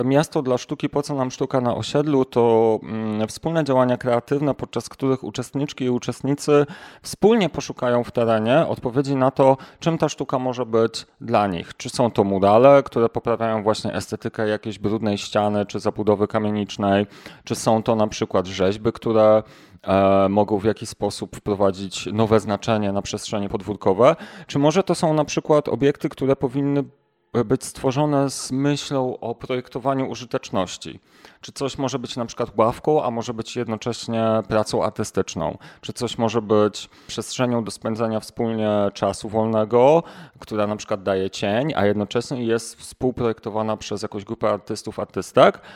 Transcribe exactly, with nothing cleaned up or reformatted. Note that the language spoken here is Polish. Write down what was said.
Miasto dla sztuki, po co nam sztuka na osiedlu, to mm, wspólne działania kreatywne, podczas których uczestniczki i uczestnicy wspólnie poszukają w terenie odpowiedzi na to, czym ta sztuka może być dla nich. Czy są to murale, które poprawiają właśnie estetykę jakiejś brudnej ściany czy zabudowy kamienicznej, czy są to na przykład rzeźby, które e, mogą w jakiś sposób wprowadzić nowe znaczenie na przestrzenie podwórkowe, czy może to są na przykład obiekty, które powinny być stworzone z myślą o projektowaniu użyteczności. Czy coś może być na przykład ławką, a może być jednocześnie pracą artystyczną? Czy coś może być przestrzenią do spędzania wspólnie czasu wolnego, która na przykład daje cień, a jednocześnie jest współprojektowana przez jakąś grupę artystów, artystek?